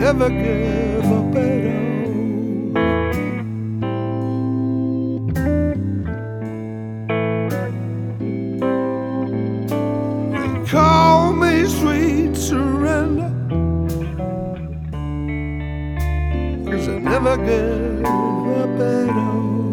never give up at all. They call me sweet surrender, 'cause I never give up at all.